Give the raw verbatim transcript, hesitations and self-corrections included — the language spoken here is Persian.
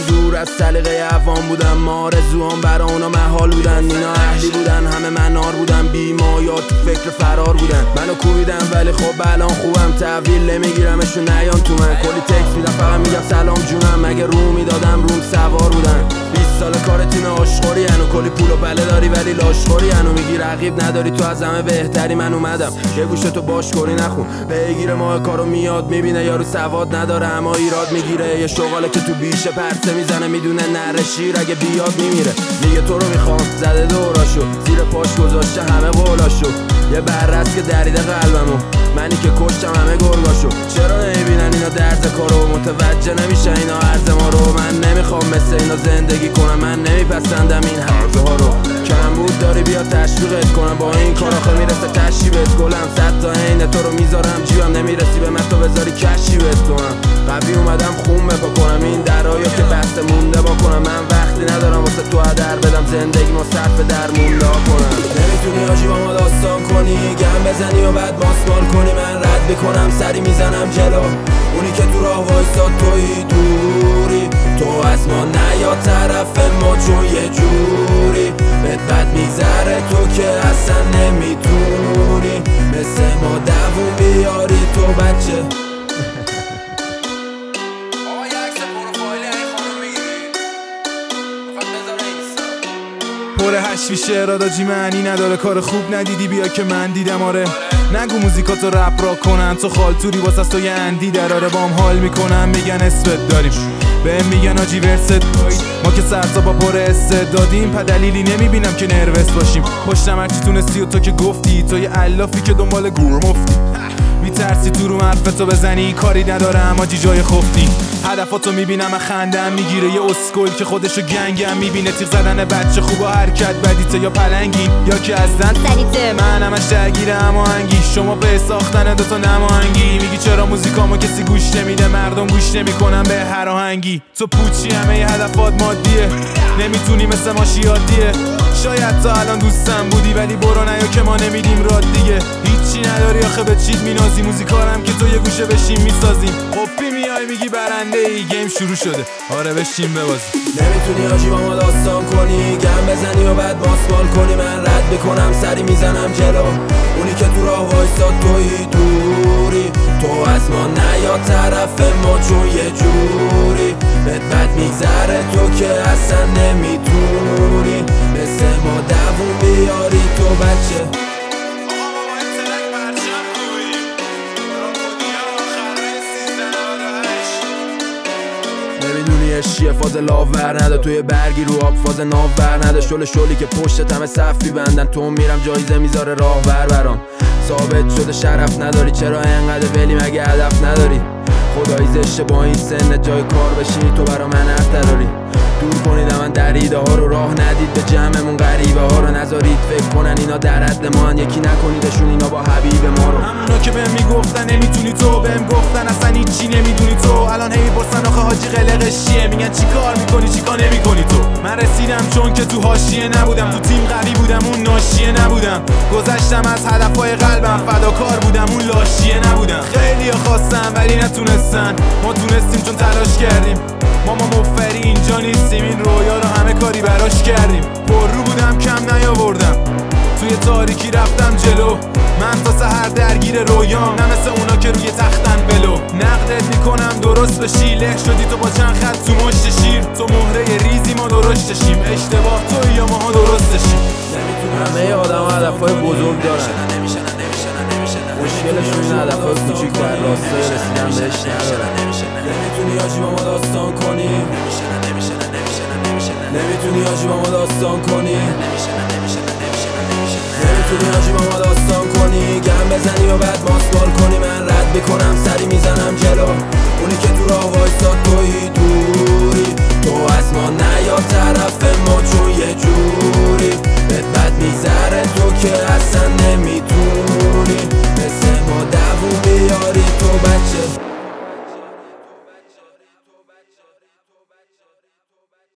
دور از سلیقه عوام بودم، ما آرزوام برا اونا محال بودن. اینا اهلی بودن، همه منار بودن، بیما یا تو فکر فرار بودن. منو کوبیدن ولی خب الان خوبم، تحویل نمیگیرمشون نیان تو من. کلی تکس میدم فقط میگم سلام جونم، مگه رو میدادم روم سوار بودن. بیست سال کار تیم آشخوری هنو، کلی پول و بله داری ولی لاشخوری هنو. میگی رقیب نداری تو از همه بهتری، من اومدم یه گوشتو باش کری نخون. بگیره ماه کارو میاد میبینه یارو سواد نداره اما ایراد میگیره. یه شغاله که تو بیشه پرسه میزنه، میدونه نره شیر اگه بیاد میمیره. میگه تو رو میخوام، زده دوراشو زیر پاش گذاشته همه قولاشو. یه بررس که دریده قلبمو، منی که کشتم همه گرگاشو. چرا نمیبینن اینا درد کارو، متوجه نمیشه اینا عرض ما رو. من نمیخوام مثل اینا زندگی کنم، من نمیپسندم این حرفه ها رو. کم بود داری بیا تشویقت کنم، با این کار آخه میرسه تشریبت. گلم صد تا عین تو رو میذارم جیبم، نمیرسی به من تو بذاری کشیبت کنم. قوی اومدم خون بپا کنم، این درایو که بسته مونده با کنم. من وقتی ندارم واسه تو هدر بدم، زندگی ما صرف در مونده کنم. نمیتونی آجی با ما داستان کنی، گم بزنی و بعد باسمال کنی. من رد میکنم سری میزنم جلو، اونی که تو راه وایساد توی دوری. تو از ما نیا طرف ما چون یه جوری بهت بد میگذره، تو که اصلا نمیتونی مثل ما دووم بیاری تو بچه. پر هشت میشه راداجی معنی نداره، کار خوب ندیدی بیا که من دیدم. آره نگو موزیکاتو رپ را کنن، تو خالتوری واسه تو یه اندی دراره. بام حال میکنن میگن اسمت داریم، بهم میگن آجی ورست دارید. ما که سرتا با پر استعدادیم دادیم، پا دلیلی نمیبینم که نروس باشیم. پشتم هرچی تونستی و تو که گفتی، تو یه علافی که دنبال گور مفتی. میترسی تو رو حرفتو بزنی، کاری ندارم آجی جای خفتی. هدفاتو میبینم خندم میگیره، یه اسکل که خودشو گنگم میبینه. تیغ زدن بچه خوب و حرکت بدیته، یا پلنگی یا که از زن سریته. من همش درگیره هماهنگی، شما به ساختن دوتا نماهنگی. میگی چرا موزیکامو کسی گوش نمیده، مردم گوش نمیکنن به هر آهنگی. تو پوچی همه ی هدفات مادیه، نمیتونی مثل ما شیادیه. شاید تا الان دوستم بودی ولی برو نیا که ما نمیدیم راد دیگه. هیچی نداری آخه به چیت مینازی، موزیکارم که تو یه گوشه بشیم میسازیم. خب میای میگی برنده ای، گیم شروع شده آره بشیم ببازی. نمیتونی آجی با ما داستان کنی، گم بزنی و بعد باسمال کنی. من رد میکنم سری میزنم جلو، اونی که تو راه وایساد توی دوری. تو از ما نیا طرف ما چون یه جوری بهت بد میگذره، تو که اصلا نمیتونی مثل ما دووم بیاری تو بچه. نمیدونی اشیه فاز لاور نده، توی برگی رو آب فاز ناور نده. شل شلی که پشت همه صفی بندن، تو میرم جایزه میذاره راهبر برام. ثابت شده شرف نداری، چرا اینقدر ولی مگه هدف نداری؟ خدایی زشته با این سن جای کار بشینی تو برا من حرف داری. دور کنید من دریده ها رو، راه ندید به جمعمون غریبه ها رو. نذارید فکر کنن اینا در حد ما هن، یکی نکنیدشون اینا با حبیب ما رو. همونا که بهم میگفتن نمیتونی تو، بهم گفتن اصلا هیچی نمیدونی تو. الان هی پرسن آخه حاجی قلقش چیه، میگن چی کار میکنی چی کار نمیکنی تو. من رسیدم چون که تو حاشیه نبودم، تو تیم قوی بودم اون ناشیه نبودم. گذشتم از هدفهای قلبم، فداکار بودم اون لاشیه نبودم. خیلیا خواستن ولی نتونستن، ما تونستیم چون تلاش کردیم. ما ما مفری اینجا نیستیم، این رویا رو همه کاری براش کردیم. پر رو بودم کم نیاوردم، توی تاریکی رفتم جلو. من تا سحر درگیر رویام، نه مثل اونا که روی تختن ولو. نقدت میکنم درست بشی، له شدی تو با چند خط تو مشت شیر. تو مهره ریزی ما درشتشیم، اشتباه توی یا ماها درستشیم. همه آدم ها هدفهای بزرگ دارن، مشکلشون این هدفهای کوچیک در راستای رسیدن بهش ندارن. نمیتونی آجی با ما داستان کنی، نمیتونی آجی با ما داستان کنی، نمیتونی آجی با ما داستان کنی. گم بزنی و بعد باسمال کنی. من رد میکنم سری میزنم جلو، اونی که تو راه وایساد توی دوری. تو از ما نیا طرف ما چون یه جوری بهت بد میگذره، تو که اصلا نمیتونی